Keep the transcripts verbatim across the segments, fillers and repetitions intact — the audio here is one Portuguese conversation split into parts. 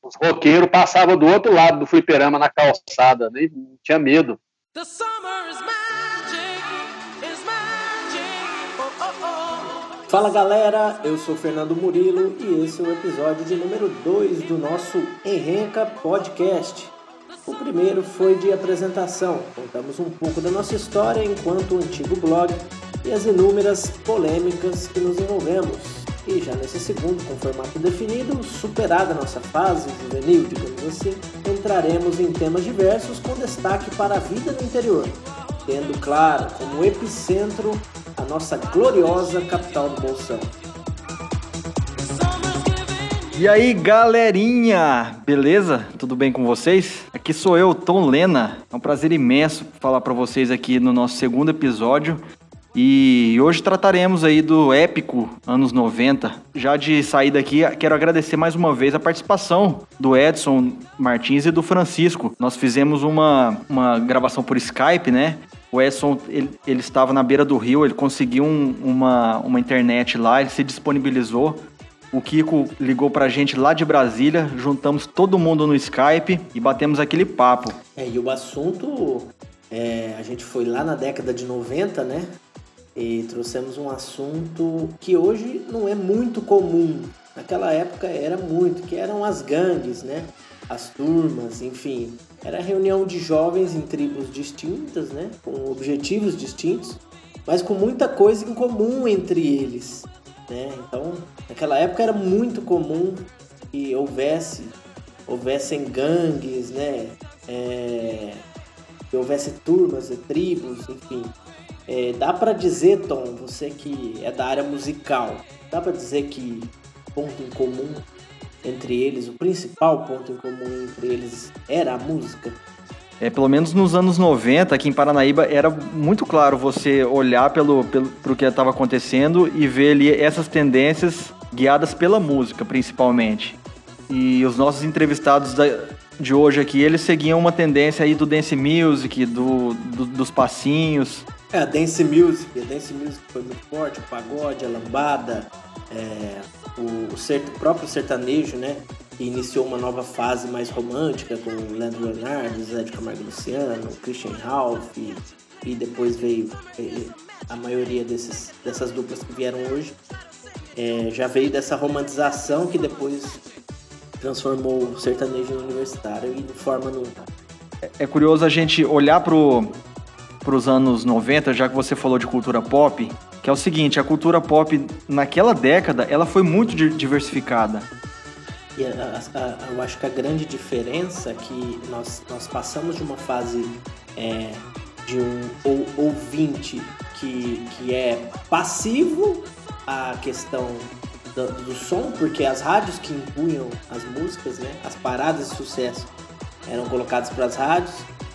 os roqueiros passavam do outro lado do fliperama na calçada, nem tinha medo. The summer is magic, is magic, oh, oh, oh. Fala galera, eu sou Fernando Murilo e esse é o episódio de número dois do nosso Enrenca Podcast. O primeiro foi de apresentação, contamos um pouco da nossa história enquanto antigo blog e as inúmeras polêmicas que nos envolvemos. E já nesse segundo, com formato definido, superada a nossa fase juvenil, digamos assim, entraremos em temas diversos com destaque para a vida no interior, tendo, claro, como epicentro a nossa gloriosa capital do Bolsão. E aí, galerinha, beleza? Tudo bem com vocês? Aqui sou eu, Tom Lena. É um prazer imenso falar para vocês aqui no nosso segundo episódio. E hoje trataremos aí do épico anos noventa. Já de saída aqui, quero agradecer mais uma vez a participação do Edson Martins e do Francisco. Nós fizemos uma, uma gravação por Skype, né? O Edson, ele, ele estava na beira do rio, ele conseguiu um, uma, uma internet lá, ele se disponibilizou. O Kiko ligou pra gente lá de Brasília, juntamos todo mundo no Skype e batemos aquele papo. É, e o assunto, é, a gente foi lá na década de noventa, né? E trouxemos um assunto que hoje não é muito comum. Naquela época era muito, que eram as gangues, né? As turmas, enfim. Era reunião de jovens em tribos distintas, né? Com objetivos distintos, mas com muita coisa em comum entre eles, né? Então, naquela época era muito comum que houvesse, houvessem gangues, né? É, que houvesse turmas e tribos, enfim. É, dá pra dizer, Tom, você que é da área musical, dá pra dizer que o ponto em comum entre eles, o principal ponto em comum entre eles era a música? É, pelo menos nos anos noventa, aqui em Paranaíba, era muito claro você olhar pelo, pelo, pro que estava acontecendo e ver ali essas tendências guiadas pela música, principalmente. E os nossos entrevistados da, de hoje aqui, eles seguiam uma tendência aí do dance music, do, do, dos passinhos. É, a dance music, a dance music foi muito forte, o pagode, a lambada, é, o, o, cert, o próprio sertanejo, né? Que iniciou uma nova fase mais romântica com Leandro Leonardo, Zé de Camargo e Luciano, Christian Ralph e, e depois veio e, a maioria desses, dessas duplas que vieram hoje. É, já veio dessa romantização que depois transformou o sertanejo em universitário e de forma nunca. É, é curioso a gente olhar pro para os anos noventa, já que você falou de cultura pop, que é o seguinte, a cultura pop naquela década, ela foi muito diversificada. E a, a, eu acho que a grande diferença é que nós, nós passamos de uma fase é, de um ou, ouvinte que, que é passivo à questão do, do som, porque as rádios que impunham as músicas, né, as paradas de sucesso eram colocadas para as rádios.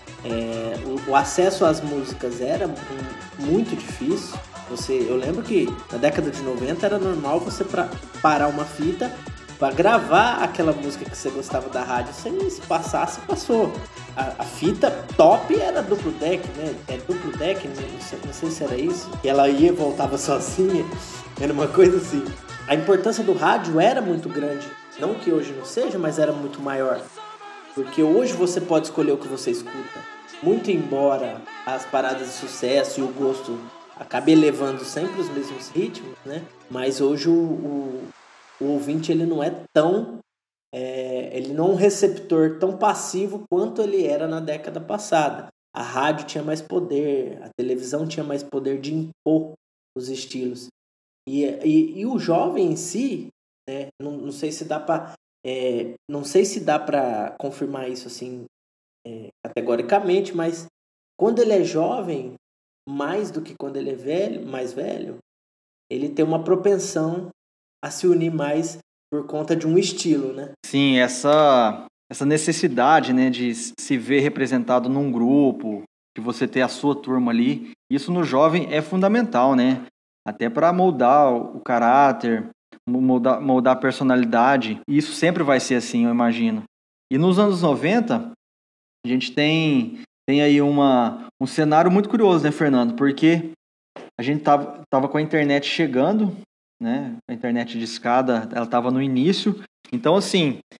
É, o, o acesso às músicas era um, muito difícil. Você, eu lembro que na década de noventa era normal você pra, parar uma fita para gravar aquela música que você gostava da rádio. Se passasse, passou. A, a fita top era duplo deck, né? É duplo deck, não sei, não sei se era isso. E ela ia e voltava sozinha. Era uma coisa assim. A importância do rádio era muito grande. Não que hoje não seja, mas era muito maior. Porque hoje você pode escolher o que você escuta. Muito embora as paradas de sucesso e o gosto acabe levando sempre os mesmos ritmos, né? Mas hoje o, o, o ouvinte ele não é tão... É, ele não é um receptor tão passivo quanto ele era na década passada. A rádio tinha mais poder, a televisão tinha mais poder de impor os estilos. E, e, e o jovem em si, né? Não, não sei se dá para... É, não sei se dá para confirmar isso assim é, categoricamente, mas quando ele é jovem, mais do que quando ele é velho, mais velho, ele tem uma propensão a se unir mais por conta de um estilo, né? Sim, essa, essa necessidade, né, de se ver representado num grupo, de você ter a sua turma ali, isso no jovem é fundamental, né? Até para moldar o caráter, Moldar, moldar a personalidade. E isso sempre vai ser assim, eu imagino. E nos anos noventa, a gente tem, tem aí uma, um cenário muito curioso, né, Fernando? Porque a gente tava, tava com a internet chegando, né? A internet de escada, ela tava no início. Então, assim,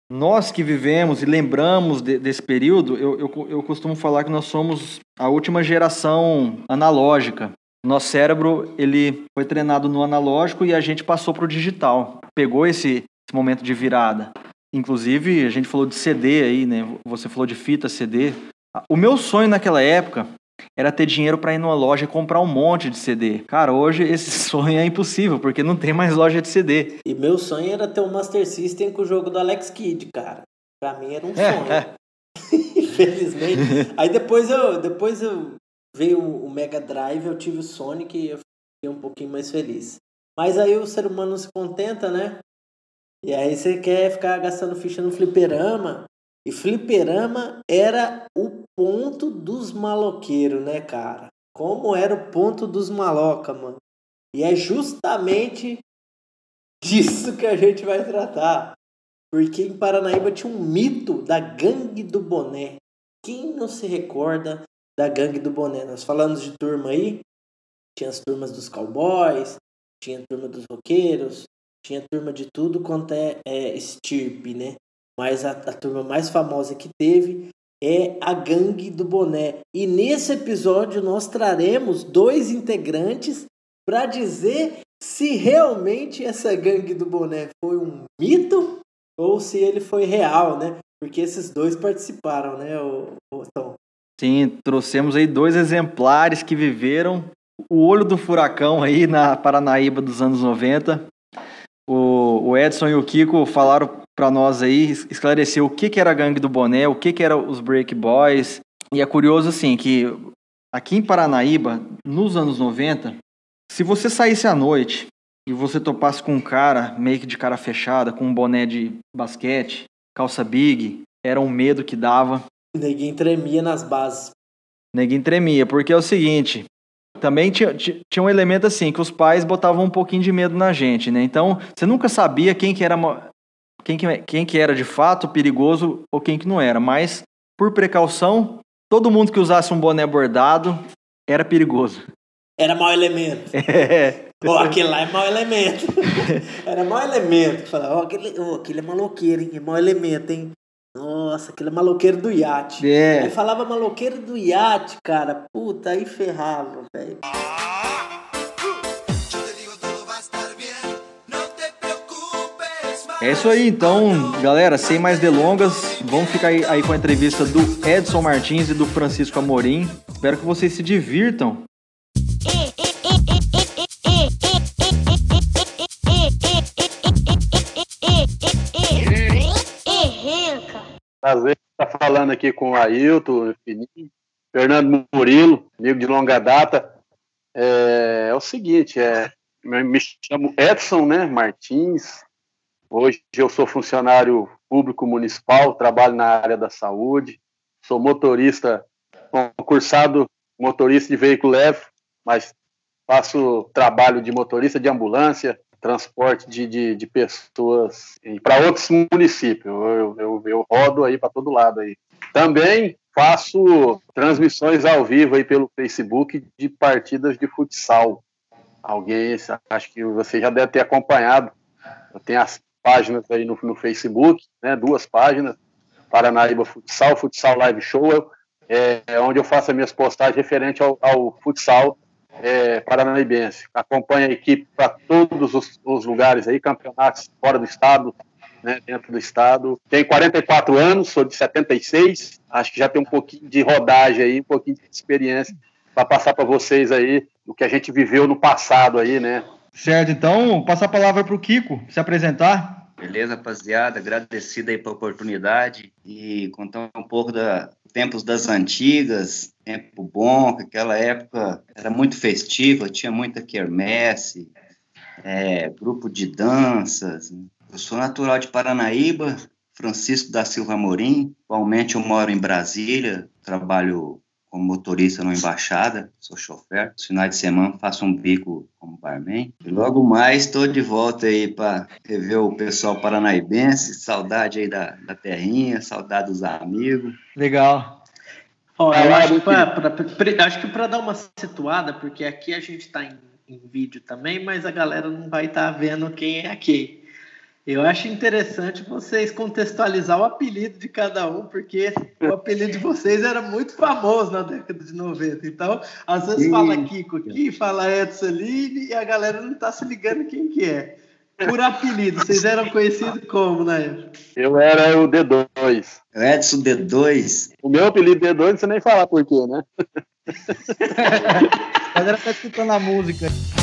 nós que vivemos e lembramos de, desse período, eu, eu, eu costumo falar que nós somos a última geração analógica. Nosso cérebro, ele foi treinado no analógico e a gente passou para o digital. Pegou esse, esse momento de virada. Inclusive, a gente falou de C D aí, né? Você falou de fita C D. O meu sonho naquela época era ter dinheiro para ir numa loja e comprar um monte de C D. Cara, hoje esse sonho é impossível, porque não tem mais loja de C D. E meu sonho era ter um Master System com o jogo do Alex Kidd, cara. Pra mim era um sonho. É, é. Infelizmente. Aí depois eu, depois eu veio o Mega Drive, eu tive o Sonic e eu fiquei um pouquinho mais feliz. Mas aí o ser humano não se contenta, né? E aí você quer ficar gastando ficha no fliperama. E fliperama era o ponto dos maloqueiros, né, cara? Como era o ponto dos maloca, mano. E é justamente disso que a gente vai tratar. Porque em Paranaíba tinha um mito da Gangue do Boné. Quem não se recorda da Gangue do Boné? Nós falamos de turma aí. Tinha as turmas dos cowboys, tinha a turma dos roqueiros, tinha a turma de tudo quanto é, é estirpe, né? Mas a, a turma mais famosa que teve é a Gangue do Boné. E nesse episódio nós traremos dois integrantes para dizer se realmente essa Gangue do Boné foi um mito ou se ele foi real, né? Porque esses dois participaram, né, o, o Tom? Sim, trouxemos aí dois exemplares que viveram o olho do furacão aí na Paranaíba dos anos noventa. O, o Edson e o Kiko falaram para nós aí, esclarecer o que, que era a Gangue do Boné, o que, que era os Break Boys. E é curioso, assim, que aqui em Paranaíba, nos anos noventa, se você saísse à noite e você topasse com um cara meio que de cara fechada, com um boné de basquete, calça big, era um medo que dava. Neguinho tremia nas bases. Neguinho tremia, porque é o seguinte... Também tinha, tinha um elemento assim, que os pais botavam um pouquinho de medo na gente, né? Então, você nunca sabia quem que era, quem que, quem que era de fato perigoso ou quem que não era. Mas, por precaução, todo mundo que usasse um boné bordado era perigoso. Era mau elemento. É. Pô, aquele lá é mau elemento. Era mau elemento. Falava, ó, oh, aquele, oh, aquele é maloqueiro, hein? É mau elemento, hein? Nossa, aquele é maloqueiro do iate. É. Aí falava maloqueiro do iate, cara. Puta, aí ferrava, velho. É isso aí, então, galera, sem mais delongas, vamos ficar aí, aí com a entrevista do Edson Martins e do Francisco Amorim. Espero que vocês se divirtam. Prazer estar falando aqui com o Ailton, Fernando Murilo, amigo de longa data. É, é o seguinte, é, me chamo Edson, né, Martins. Hoje eu sou funcionário público municipal, trabalho na área da saúde, sou motorista, concursado motorista de veículo leve, mas faço trabalho de motorista de ambulância, transporte de, de, de pessoas para outros municípios. Eu, eu, eu rodo aí para todo lado aí. Também faço transmissões ao vivo aí pelo Facebook de partidas de futsal. Alguém, acho que você já deve ter acompanhado. Eu tenho as páginas aí no, no Facebook, né, duas páginas, Paranaíba Futsal, Futsal Live Show, é, é onde eu faço as minhas postagens referente ao, ao futsal É, paranaíbense. Acompanha a equipe para todos os, os lugares aí, campeonatos fora do estado, né, dentro do estado. Tenho quarenta e quatro anos, sou de setenta e seis, acho que já tem um pouquinho de rodagem aí, um pouquinho de experiência para passar para vocês aí o que a gente viveu no passado aí, né? Certo, então, passar a palavra para o Kiko se apresentar. Beleza, rapaziada, agradecido aí pela oportunidade e contar um pouco da tempos das antigas, tempo bom, que aquela época era muito festiva, tinha muita quermesse, é, grupo de danças. Eu sou natural de Paranaíba, Francisco da Silva Amorim, atualmente eu moro em Brasília, trabalho como motorista na embaixada, sou chofer. Nos finais de semana faço um bico como barman. E logo mais estou de volta aí para rever o pessoal paranaíbense. Saudade aí da, da terrinha, saudade dos amigos. Legal. Ó, eu acho que pra, pra, pra, acho que para dar uma situada, porque aqui a gente está em, em vídeo também, mas a galera não vai estar tá vendo quem é aqui. Eu acho interessante vocês contextualizar o apelido de cada um, porque o apelido de vocês era muito famoso na década de noventa. Então, às vezes Sim. fala Kiko aqui, fala Edson ali, e a galera não está se ligando quem que é. Por apelido, vocês eram conhecidos como na época? Eu era o D dois. O Edson D dois. O meu apelido D dois, não sei nem falar por quê, né? A galera tá escutando a música.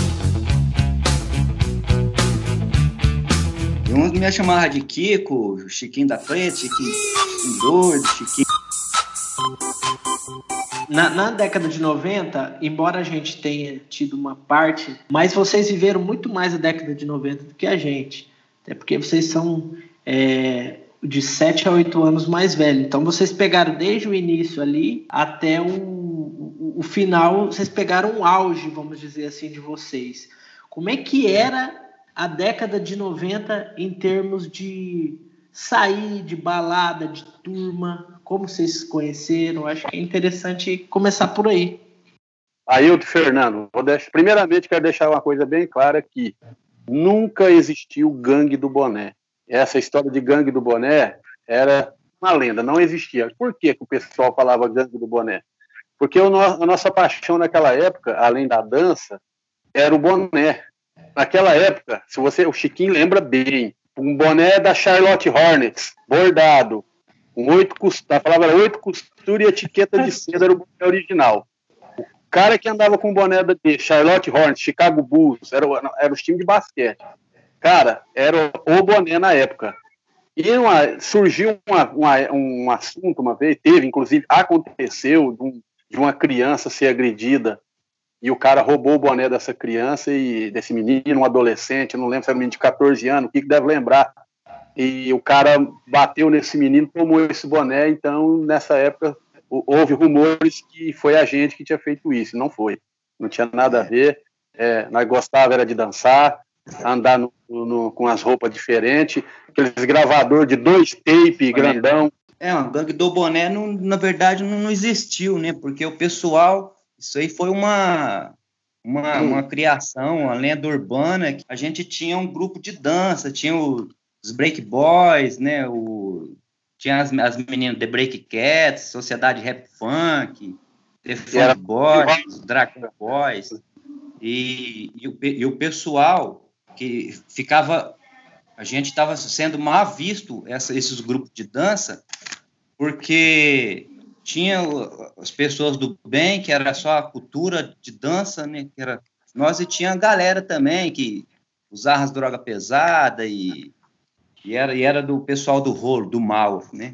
E uns me chamavam de Kiko, Chiquinho da Frente, Chiquinho, Chiquinho doido, Chiquinho... Na, na década de noventa, embora a gente tenha tido uma parte, mas vocês viveram muito mais a década de noventa do que a gente. Até porque vocês são é, de sete a oito anos mais velhos. Então vocês pegaram desde o início ali até o, o, o final, vocês pegaram um auge, vamos dizer assim, de vocês. Como é que era a década de noventa em termos de sair, de balada, de turma? Como vocês se conheceram? Acho que é interessante começar por aí. Ailton, Fernando, vou deixar, primeiramente quero deixar uma coisa bem clara aqui. Nunca existiu gangue do boné. Essa história de gangue do boné era uma lenda, não existia. Por que, que o pessoal falava gangue do boné? Porque o no, a nossa paixão naquela época, além da dança, era o boné. Naquela época, se você, o Chiquinho lembra bem, um boné da Charlotte Hornets, bordado, com oito costuras, a palavra oito costuras e etiqueta de seda era o boné original. O cara que andava com o boné de Charlotte Hornets, Chicago Bulls, era, era os times de basquete. Cara, era o boné na época. E uma, surgiu uma, uma, um assunto uma vez, teve, inclusive, aconteceu de, um, de uma criança ser agredida e o cara roubou o boné dessa criança e desse menino, um adolescente, não lembro se era um menino de catorze anos, o que deve lembrar. E o cara bateu nesse menino, tomou esse boné, então nessa época houve rumores que foi a gente que tinha feito isso, não foi, não tinha nada a ver, é, nós gostávamos era de dançar, andar no, no, com as roupas diferentes, aqueles gravador de dois tape grandão. É, uma gangue do boné, não, na verdade, não, não existiu, né, porque o pessoal, isso aí foi uma... Uma, uma criação, uma lenda urbana, que a gente tinha um grupo de dança, tinha o os Break Boys, né, o, tinha as, as meninas The Break Cats, Sociedade Rap Funk, The Funk Boys, Dragon Boys, e, e, o, e o pessoal que ficava, a gente estava sendo mal visto, essa, esses grupos de dança, porque tinha as pessoas do bem, que era só a cultura de dança, né, que era nós, e tinha a galera também que usava as drogas pesadas e E era, e era do pessoal do rolo, do mal, né?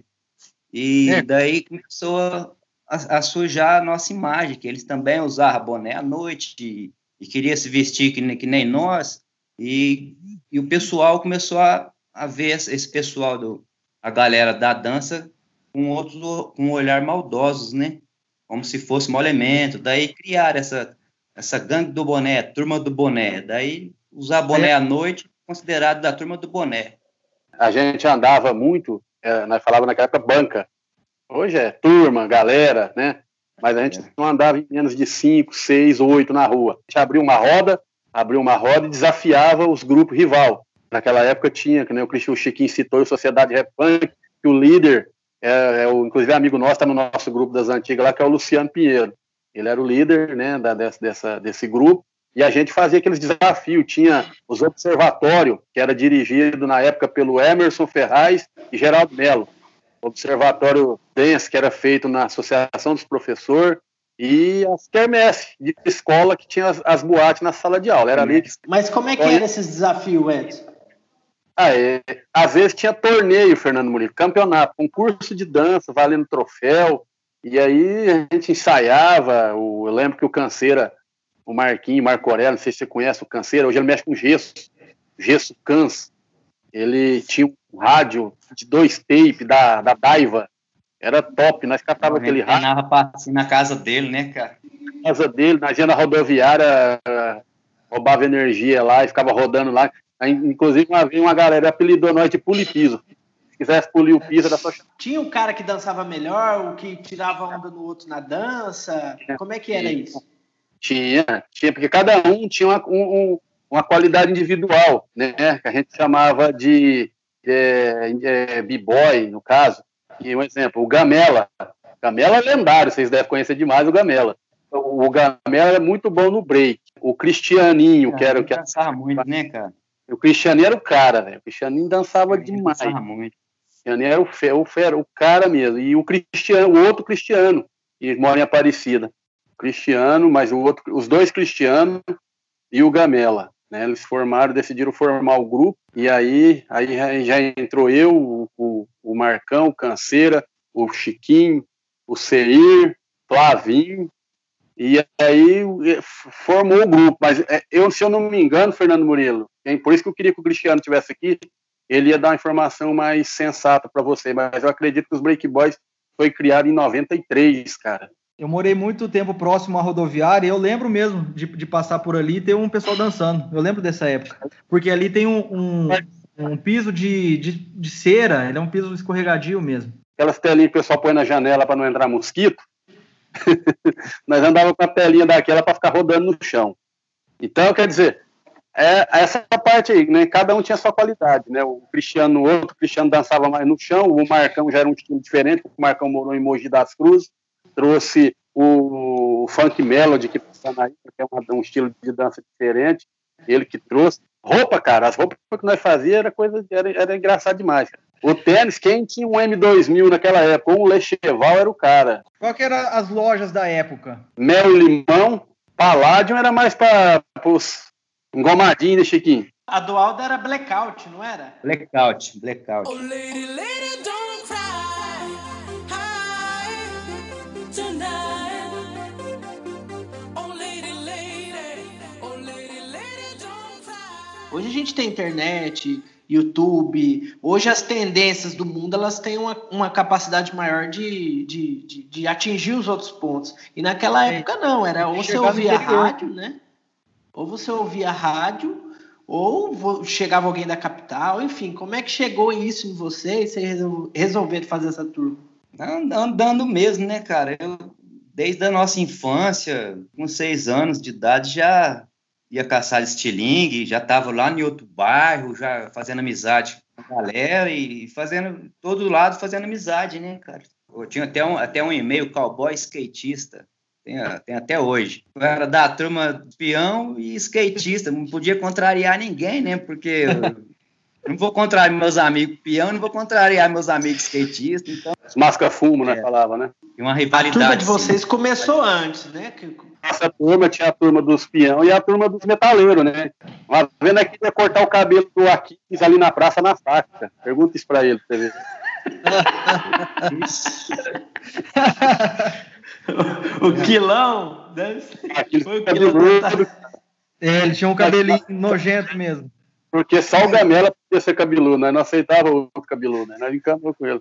E é. daí começou a, a, a sujar a nossa imagem, que eles também usavam boné à noite e, e queriam se vestir que, que nem nós. E, e o pessoal começou a, a ver esse pessoal, do, a galera da dança, com outros com um olhar maldosos, né? Como se fosse um elemento. Daí criaram essa, essa gangue do boné, turma do boné. Daí usar boné é. à noite, considerado da turma do boné. A gente andava muito, é, nós falávamos naquela época banca. Hoje é turma, galera, né? Mas a gente é. não andava em menos de cinco, seis, oito na rua. A gente abria uma roda, abria uma roda e desafiava os grupos rival. Naquela época tinha, que nem o Chiquinho citou, a Sociedade Rap Funk, que o líder, é, é o, inclusive amigo nosso, está no nosso grupo das antigas lá, que é o Luciano Pinheiro. Ele era o líder, né, da, dessa, dessa, desse grupo. E a gente fazia aqueles desafios, tinha os observatórios, que era dirigido na época pelo Emerson Ferraz e Geraldo Melo. Observatório Dance, que era feito na Associação dos Professores, e as quermesse de escola, que tinha as, as boates na sala de aula. Era ali que... Mas como é que era esses desafios, Edson? Ah, é, às vezes tinha torneio, Fernando Murilo, campeonato, concurso de dança, valendo troféu, e aí a gente ensaiava. O, eu lembro que o Canseira, o Marquinhos, Marco Aurélio, não sei se você conhece o Canseira, hoje ele mexe com gesso, gesso Cans. Ele tinha um rádio de dois tapes da, da Daiva, era top, nós catava aquele rádio. Assim na casa dele, né, cara? Na casa dele, nós ia na rodoviária, roubava energia lá e ficava rodando lá. Aí, inclusive, uma vez uma galera apelidou nós de pulipiso. Se quisesse polir o piso, era só... Tinha um cara que dançava melhor, o que tirava onda no outro na dança? Como é que era isso? Tinha, tinha, porque cada um tinha uma, um, uma qualidade individual, né? Que a gente chamava de é, é, b-boy, no caso. E um exemplo, o Gamela. Gamela é lendário, vocês devem conhecer demais o Gamela. O, o Gamela é muito bom no break. O Cristianinho, que era o que... dançava muito, né, cara? O Cristianinho era o cara, velho. O Cristianinho dançava Ele demais. dançava muito. O Cristianinho era o, fe, o, fera, o cara mesmo. E o Cristiano, o outro Cristiano, que mora em Aparecida. O Cristiano, mas o outro, os dois Cristianos e o Gamela. Né? Eles formaram, decidiram formar o grupo. E aí, aí já entrou eu, o, o, o Marcão, o Canseira, o Chiquinho, o Seir, Flavinho. E aí formou o grupo. Mas eu, se eu não me engano, Fernando Murilo, por isso que eu queria que o Cristiano estivesse aqui, ele ia dar uma informação mais sensata para você. Mas eu acredito que os Break Boys foi criado em noventa e três, cara. Eu morei muito tempo próximo à rodoviária e eu lembro mesmo de, de passar por ali e ter um pessoal dançando. Eu lembro dessa época. Porque ali tem um, um, um piso de, de, de cera, ele é um piso escorregadio mesmo. Aquelas telinhas que o pessoal põe na janela para não entrar mosquito. Nós andávamos com a telinha daquela para ficar rodando no chão. Então, quer dizer, é essa parte aí, né? Cada um tinha a sua qualidade, né? O Cristiano, o outro, o Cristiano dançava mais no chão, o Marcão já era um estilo diferente, o Marcão morou em Mogi das Cruzes, trouxe o Funk Melody, que é um estilo de dança diferente, ele que trouxe. Roupa, cara, as roupas que nós fazíamos era coisa, era, era engraçado demais, cara. O tênis, quem tinha um M dois mil naquela época, ou um Lecheval era o cara. Qual que eram as lojas da época? Mel Limão, Palladium era mais para os engomadinhos, né, Chiquinho? A do Aldo era Blackout, não era? Blackout, Blackout. Oh, lady, lady, don't cry. Hi, tonight. Oh, lady, lady. Oh, lady, lady, don't cry. Hoje a gente tem internet, YouTube. Hoje as tendências do mundo elas têm uma, uma capacidade maior de, de, de, de atingir os outros pontos. E naquela é. época não, era ou você ouvia rádio, né? Ou você ouvia rádio, ou chegava alguém da capital, enfim, como é que chegou isso em você e vocês resolveram fazer essa turma? Andando mesmo, né, cara? Eu, desde a nossa infância, com seis anos de idade, já ia caçar estilingue, já estava lá em outro bairro, já fazendo amizade com a galera e fazendo, todo lado fazendo amizade, né, cara? Eu tinha até um, até um e-mail, cowboy skatista, tem, tem até hoje. Eu era da turma peão e skatista, não podia contrariar ninguém, né, porque eu não vou contrariar meus amigos peão, não vou contrariar meus amigos skatistas, então... Masca-fumo, né, é, falava, né? Tem uma rivalidade. A turma de vocês sim. começou antes, né? Essa turma tinha a turma dos peão e a turma dos metaleiros, né? Uma vez aqui ia cortar o cabelo do Aquiles ali na praça, na saca. Pergunta isso pra ele, pra você ver. o, o Quilão, deve ser. Foi o Quilão. É, ele tinha um cabelinho nojento mesmo. Porque só o Gamela podia ser cabeludo, nós não aceitava o outro cabeludo, né? Nós encanamos com ele.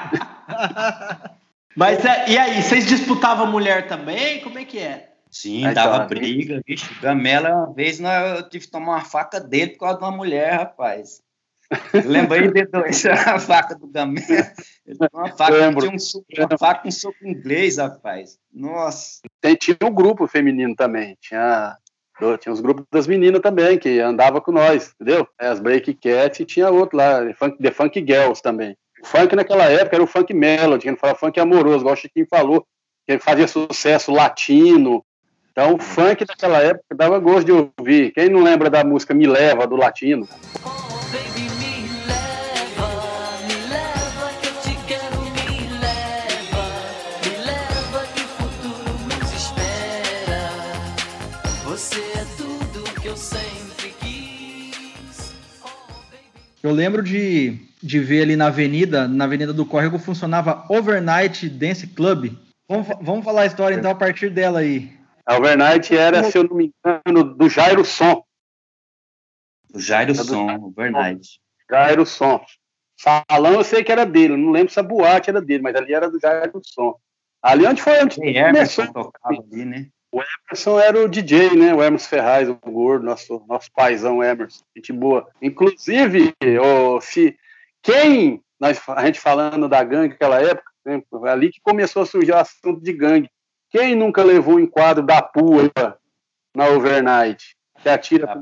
Mas e aí, vocês disputavam mulher também? Como é que é? Sim, aí dava tá, briga, vixe, o Gamela, uma vez eu tive que tomar uma faca dele por causa de uma mulher, rapaz. Eu lembrei de dois, a faca do Gamela. Ele uma faca, tinha um soco, uma faca com um soco inglês, rapaz. Nossa. Tem, tinha um grupo feminino também, tinha, tinha os grupos das meninas também, que andava com nós, entendeu? As Break Cats e tinha outro lá, The Funk, The Funk Girls também. O funk naquela época era o funk melody, que não falava funk amoroso, igual o Chiquinho falou, que ele fazia sucesso latino. Então o funk daquela época dava gosto de ouvir. Quem não lembra da música Me Leva, do latino? Oh, baby, me leva, me leva que eu te quero, me leva, me leva que o futuro nos espera. Você é tudo que eu sempre quis. Oh, baby. Eu lembro de, de ver ali na avenida, na Avenida do Córrego, funcionava Overnight Dance Club. Vamos, vamos falar a história então a partir dela aí. A Overnight era, se eu não me engano, do Jairo Som. O Jairo Som, Overnight. Jairo Som. Salão eu sei que era dele, não lembro se a boate era dele, mas ali era do Jairo Som. Ali onde foi onde e Emerson tocava ali, né? O Emerson era o D J, né? O Emerson Ferraz, o gordo, nosso, nosso paizão Emerson. Gente boa. Inclusive, oh, se, quem, nós, a gente falando da gangue naquela época, né, ali que começou a surgir o assunto de gangue. Quem nunca levou o enquadro da Pua na Overnight? Que atira a primeira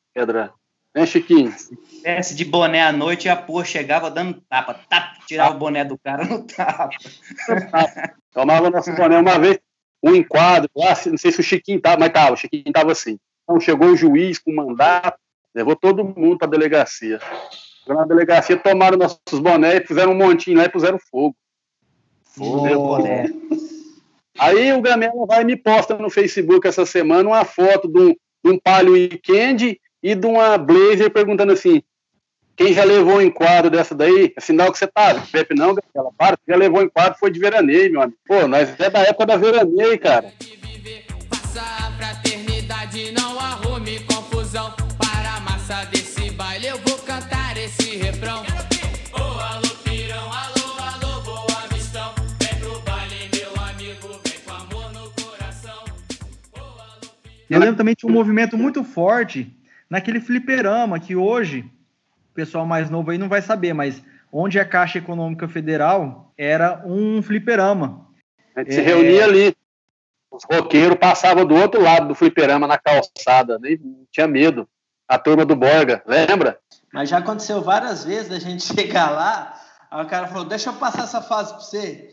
pedra. Né, Chiquinho? Esse de boné à noite, a porra chegava dando tapa, tapa, tirava o boné do cara no tapa. Tomava nosso boné uma vez, um enquadro, lá, não sei se o Chiquinho tava, mas tava, o Chiquinho tava assim. Então chegou o juiz com mandato, levou todo mundo pra delegacia. Na delegacia tomaram nossos bonés, fizeram um montinho lá e puseram fogo. Fogo no boné. Aí o Gamela vai e me posta no Facebook essa semana uma foto de um, de um Palio Weekend e de uma Blazer perguntando assim, quem já levou um enquadro dessa daí? É sinal que você tá, Pepe, não, Gamela, para, já levou um enquadro, foi de veraneio, meu amigo. Pô, nós é da época da veraneio, cara. Faça a fraternidade, não arrume confusão. Para a massa desse baile eu vou cantar esse refrão. Ô, alô, pirão, alô, alô, boa mistão. Vem pro baile, meu amigo, vem com amor no coração. Ô, alô, pirão. Eu lembro também de um movimento muito forte naquele fliperama, que hoje o pessoal mais novo aí não vai saber, mas onde a Caixa Econômica Federal era um fliperama. A gente é... se reunia ali. Os roqueiros passavam do outro lado do fliperama na calçada, nem tinha medo. A turma do Borga, lembra? Mas já aconteceu várias vezes da gente chegar lá, aí o cara falou, deixa eu passar essa fase pra você.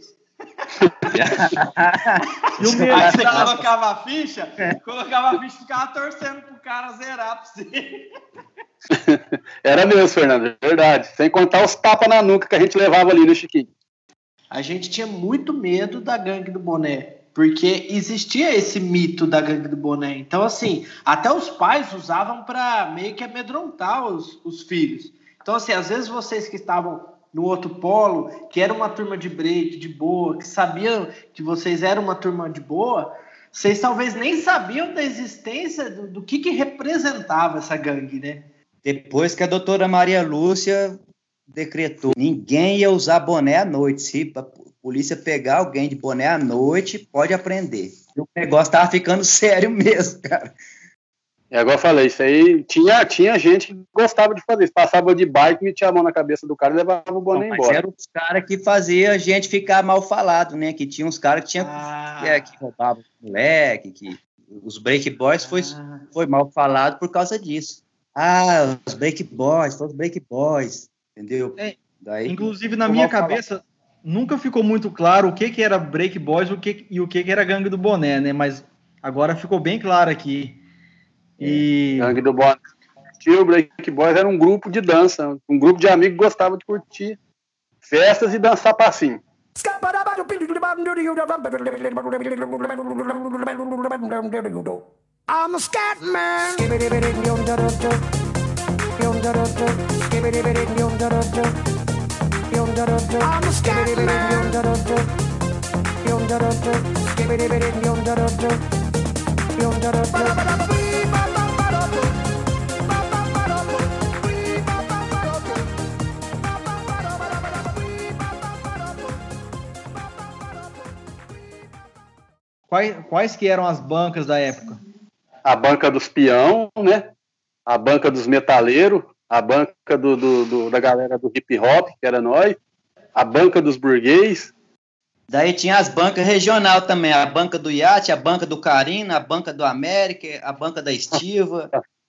E o medo, aí você colocava a ficha, colocava a ficha e ficava torcendo pro cara zerar pra você. Era mesmo, Fernando, é verdade. Sem contar os tapas na nuca que a gente levava ali, né, Chiquinho? A gente tinha muito medo da gangue do boné, porque existia esse mito da gangue do boné. Então, assim, até os pais usavam para meio que amedrontar os, os filhos. Então, assim, às vezes vocês que estavam no outro polo, que era uma turma de break, de boa, que sabiam que vocês eram uma turma de boa, vocês talvez nem sabiam da existência do, do que, que representava essa gangue, né? Depois que a doutora Maria Lúcia decretou, ninguém ia usar boné à noite. Se a polícia pegar alguém de boné à noite, pode aprender. O negócio tava ficando sério mesmo, cara. É igual eu falei, isso aí, tinha, tinha gente que gostava de fazer isso, passava de bike, metia a mão na cabeça do cara e levava o boné Não, embora. Mas eram os caras que faziam a gente ficar mal falado, né? Que tinha uns caras que, tinha, Ah. que, é, que roubavam o moleque, que os break boys foi, Ah. foi mal falado por causa disso. Ah, os break boys, foram os break boys, entendeu? É, Daí, inclusive, na minha cabeça, falar. nunca ficou muito claro o que, que era Break Boys o que, e o que, que era Gangue do Boné, né? Mas agora ficou bem claro aqui. E... Gangue do Boné. O Break Boys era um grupo de dança, um grupo de amigos que gostavam de curtir festas e dançar passinho. I'm a scat man. I'm a scat Quais, quais que eram as bancas da época? A banca dos peão, né? A banca dos metaleiros, a banca do, do, do, da galera do hip hop, que era nós, a banca dos burguês. Daí tinha as bancas regional também, a banca do Iate, a banca do Carina, a banca do América, a banca da Estiva.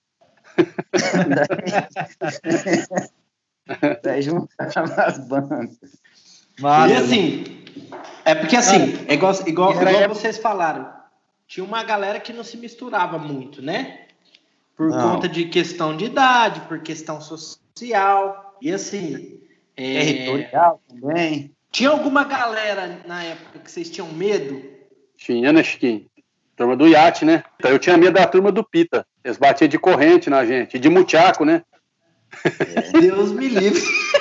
daí, daí juntava as bancas. Mas, E assim, é porque assim, é igual, igual, igual vocês falaram, tinha uma galera que não se misturava muito, né? Por Não. conta de questão de idade, por questão social, e assim... é, Territorial também. tinha alguma galera na época que vocês tinham medo? Tinha, né, Chiquinho? Turma do Iate, né? Então eu tinha medo da turma do Pita. Eles batiam de corrente na gente, e de muchaco, né? Deus me livre.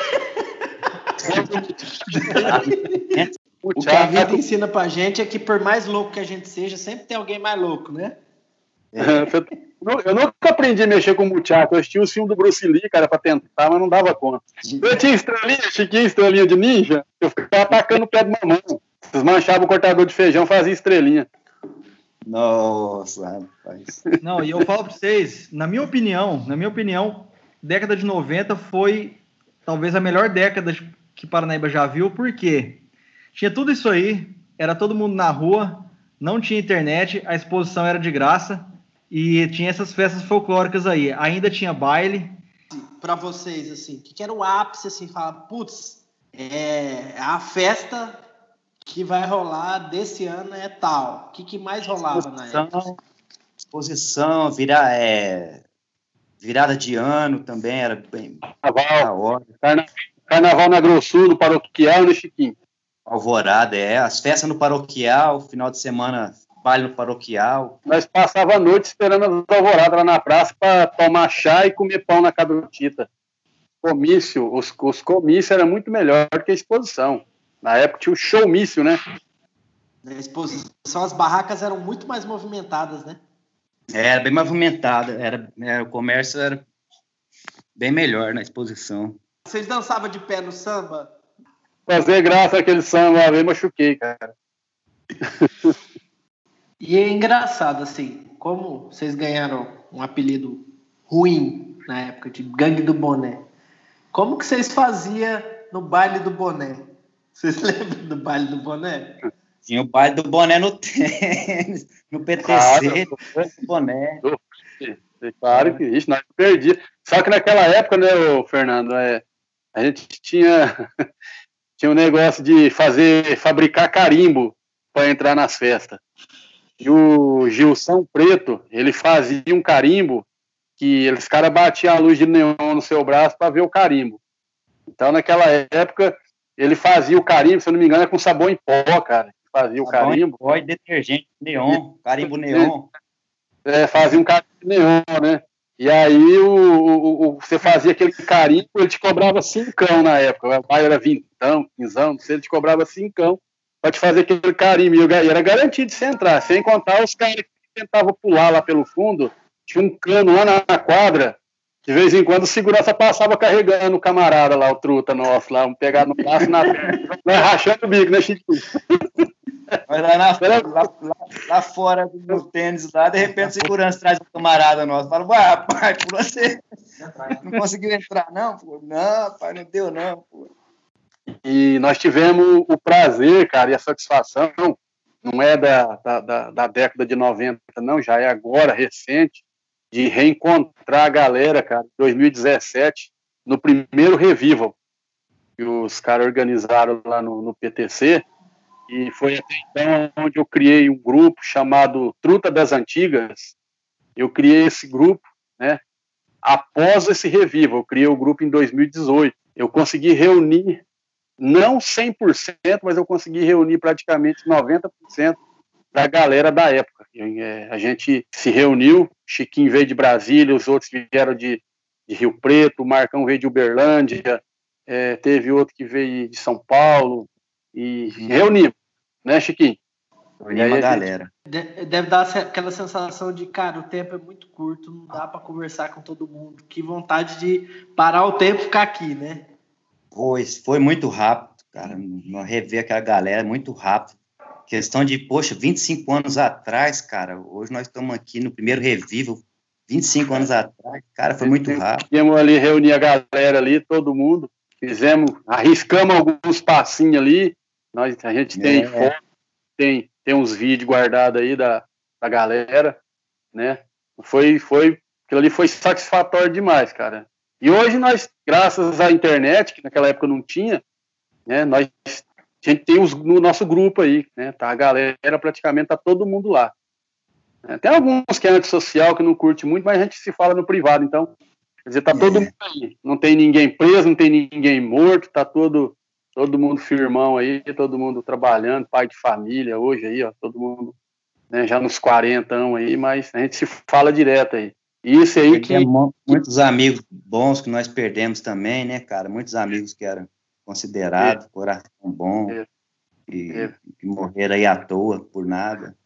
O que a vida ensina pra gente é que por mais louco que a gente seja, sempre tem alguém mais louco, né? Eu nunca aprendi a mexer com muchaco. Eu assistia o filme do Bruce Lee, cara, pra tentar, mas não dava conta. Eu tinha estrelinha, Chiquinho, estrelinha de ninja, eu ficava atacando o pé do mamão. Desmanchava o cortador de feijão, fazia estrelinha. Nossa, rapaz. não, e eu falo pra vocês, na minha opinião, na minha opinião, década de noventa foi talvez a melhor década que Paranaíba já viu, porque tinha tudo isso aí, era todo mundo na rua, não tinha internet, a exposição era de graça, E tinha essas festas folclóricas aí. Ainda tinha baile. Pra vocês, assim, o que, que era o ápice, assim, falar, putz, é a festa que vai rolar desse ano é tal. O que, que mais rolava na época? Exposição, virar, é, virada de ano também era bem da Carnaval, hora. carna- carnaval na Grossul, no Paroquial, né, Chiquinho? Alvorada, é. As festas no paroquial, final de semana, baile no paroquial. Nós passava a noite esperando as alvoradas lá na praça para tomar chá e comer pão na cabrutita. Comício, os, os comícios eram muito melhor que a exposição. Na época tinha o showmício, né? Na exposição, as barracas eram muito mais movimentadas, né? Era bem movimentada, era, era, o comércio era bem melhor na exposição. Vocês dançavam de pé no samba? Fazer graça àquele samba, uma vez machuquei, cara. E é engraçado, assim, como vocês ganharam um apelido ruim na época de Gangue do Boné. Como que vocês faziam no baile do boné? Vocês lembram do baile do boné? Tinha o baile do boné no tênis, no P T C, Claro. do boné. Claro que isso, nós perdi. Só que naquela época, né, ô, Fernando, é, a gente tinha, tinha um negócio de fazer, fabricar carimbo para entrar nas festas. E o Gilson Preto, ele fazia um carimbo que os caras batiam a luz de neon no seu braço para ver o carimbo. Então, naquela época, ele fazia o carimbo, se eu não me engano, é com sabão em pó, cara. Fazia o Sabão em carimbo. pó e detergente, neon, carimbo neon. É, fazia um carimbo neon, né? E aí o, o, o- você fazia aquele carimbo, ele te cobrava cincão na época. O pai era vintão, quinzão, não sei, ele te cobrava cincão pra te fazer aquele carimbo. E eu ga- e era garantido de você entrar. Sem contar os caras que tentavam pular lá pelo fundo, tinha um cano lá na na quadra. De vez em quando o segurança passava carregando o camarada lá, o truta nosso lá, um pegado no braço na perna, nós rachando o bico, né, Chico? Mas lá, na, lá, lá, lá fora no tênis, lá, de repente, o segurança traz um camarada nosso. Fala, ué, rapaz, por você não conseguiu entrar, não? Pô? Não, rapaz, não deu, não. Pô. E nós tivemos o prazer, cara, e a satisfação, não é da, da, da, da década de noventa, não, já é agora, recente, de reencontrar a galera, cara, em dois mil e dezessete, no primeiro Revival, que os caras organizaram lá no, no P T C, e foi até então onde eu criei um grupo chamado Truta das Antigas. Eu criei esse grupo, né, após esse Revival, eu criei o grupo em dois mil e dezoito. Eu consegui reunir, não cem por cento, mas eu consegui reunir praticamente noventa por cento da galera da época. E, é, a gente se reuniu, Chiquinho veio de Brasília, os outros vieram de, de Rio Preto, o Marcão veio de Uberlândia, é, teve outro que veio de São Paulo, e reunimos, né, Chiquinho? Foi E aí uma a gente- galera. De- Deve dar essa- aquela sensação de, cara, o tempo é muito curto, não dá pra conversar com todo mundo. Que vontade de parar o tempo e ficar aqui, né? Foi, foi muito rápido, cara. Nós rever aquela galera muito rápido. Questão de, poxa, vinte e cinco anos atrás, cara, hoje nós estamos aqui no primeiro Revival, vinte e cinco anos atrás, cara, foi muito rápido. Fizemos ali, reunir a galera ali, todo mundo, fizemos, arriscamos alguns passinhos ali, nós, a gente tem É. foto, tem, tem uns vídeos guardados aí da, da galera, né, foi, foi, aquilo ali foi satisfatório demais, cara. E hoje nós, graças à internet, que naquela época não tinha, né, nós, a gente tem os, no nosso grupo aí, né, tá, a galera praticamente, tá todo mundo lá. É, tem alguns que é antissocial, que não curte muito, mas a gente se fala no privado, então, quer dizer, tá todo É. mundo aí. Não tem ninguém preso, não tem ninguém morto, tá todo, todo mundo firmão aí, todo mundo trabalhando, pai de família hoje aí, ó, todo mundo, né, já nos quarenta anos aí, mas a gente se fala direto aí. E isso aí que... Perdemos muitos amigos bons que nós perdemos também, né, cara? Muitos amigos que eram considerados, coração bom, É. e É. que morreram aí à toa, por nada.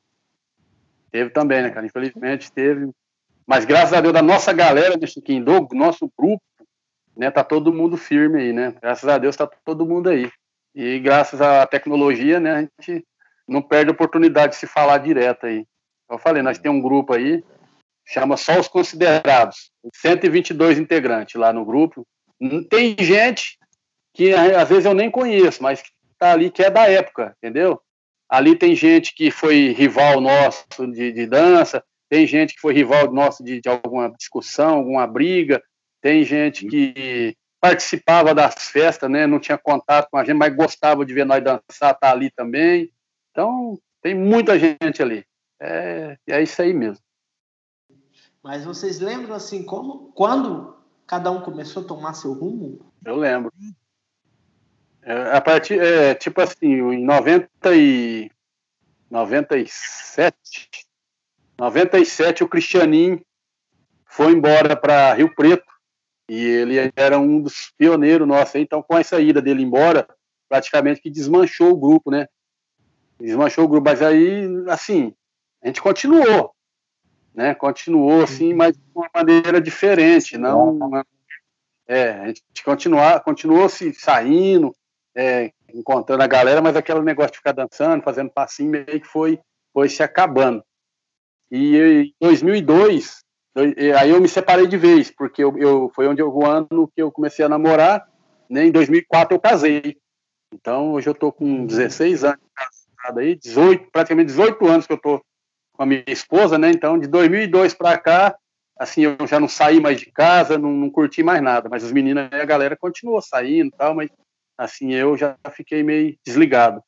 Teve também, né, cara? Infelizmente teve. Mas graças a Deus, da nossa galera, né, Chiquinho, do nosso grupo, né, tá todo mundo firme aí, né? Graças a Deus tá todo mundo aí. E graças à tecnologia, né, a gente não perde a oportunidade de se falar direto aí. Eu falei, nós temos um grupo aí, chama Só os Considerados, cento e vinte e dois integrantes lá no grupo. Tem gente que às vezes eu nem conheço, mas que tá ali que é da época, entendeu? Ali tem gente que foi rival nosso de, de dança, tem gente que foi rival nosso de, de alguma discussão, alguma briga, tem gente que participava das festas, né? Não tinha contato com a gente, mas gostava de ver nós dançar, tá ali também. Então, tem muita gente ali. É, é isso aí mesmo. Mas vocês lembram, assim, como, quando cada um começou a tomar seu rumo? Eu lembro. É, a partir, é, tipo assim, em noventa e, noventa e sete, noventa e sete, o Cristianinho foi embora para Rio Preto, e ele era um dos pioneiros nossos. Então, com a saída dele embora, praticamente que desmanchou o grupo, né? Desmanchou o grupo, mas aí, assim, a gente continuou, né? Continuou, assim, mas de uma maneira diferente, não... É, a gente continuar, continuou se saindo, é, encontrando a galera, mas aquele negócio de ficar dançando, fazendo passinho, meio que foi, foi se acabando. E em dois mil e dois, aí eu me separei de vez, porque eu, eu, foi onde eu, o ano que eu comecei a namorar, né? Em dois mil e quatro eu casei. Então hoje eu tô com dezesseis anos casado aí, dezoito, praticamente dezoito anos que eu tô com a minha esposa, né? Então de dois mil e dois para cá, assim, eu já não saí mais de casa, não, não curti mais nada, mas os meninos e a galera continuou saindo e tal, mas assim, eu já fiquei meio desligado.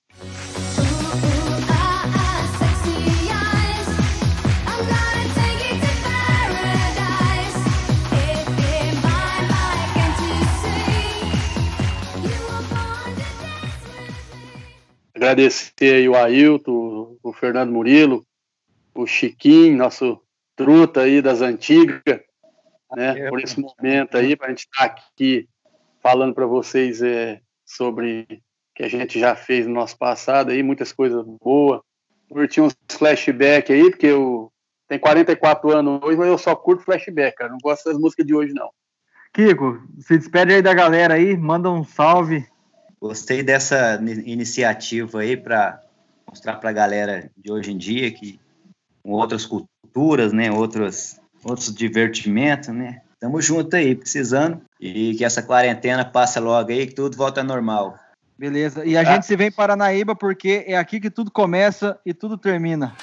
Agradecer aí o Ailton, o Fernando Murilo, o Chiquinho, nosso truta aí das antigas, né, por esse momento aí, para a gente estar aqui falando para vocês é, sobre o que a gente já fez no nosso passado aí, muitas coisas boas. Curti uns flashback aí, porque eu tenho quarenta e quatro anos hoje, mas eu só curto flashback, cara, não gosto das músicas de hoje, não. Kiko, se despede aí da galera aí, manda um salve. Gostei dessa iniciativa aí para mostrar para a galera de hoje em dia que com outras culturas, né, outros, outros divertimentos, né, tamo junto aí, precisando, e que essa quarentena passe logo aí, que tudo volta ao normal. Beleza, e a ah. gente se vem em Paranaíba porque é aqui que tudo começa e tudo termina.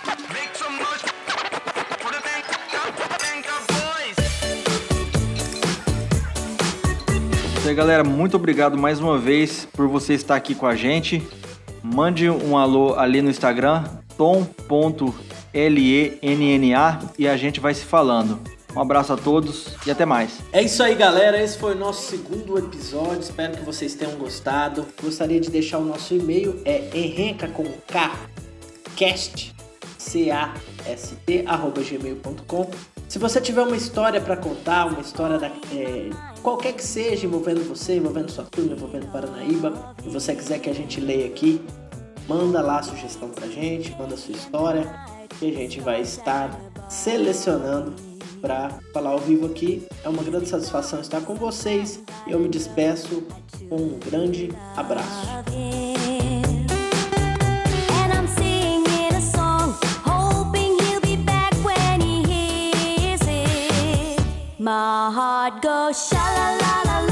Isso aí, galera, muito obrigado mais uma vez por você estar aqui com a gente. Mande um alô ali no Instagram, tom ponto lenna, e a gente vai se falando. Um abraço a todos e até mais. É isso aí, galera, esse foi o nosso segundo episódio, espero que vocês tenham gostado. Gostaria de deixar o nosso e-mail, é enrenca com K, cast, C A S T, arroba gmail ponto com. Se você tiver uma história para contar, uma história da, é, qualquer que seja, envolvendo você, envolvendo sua turma, envolvendo Paranaíba, e você quiser que a gente leia aqui, manda lá a sugestão pra gente, manda a sua história, que a gente vai estar selecionando para falar ao vivo aqui. É uma grande satisfação estar com vocês e eu me despeço com um grande abraço. My heart goes sha la la la la.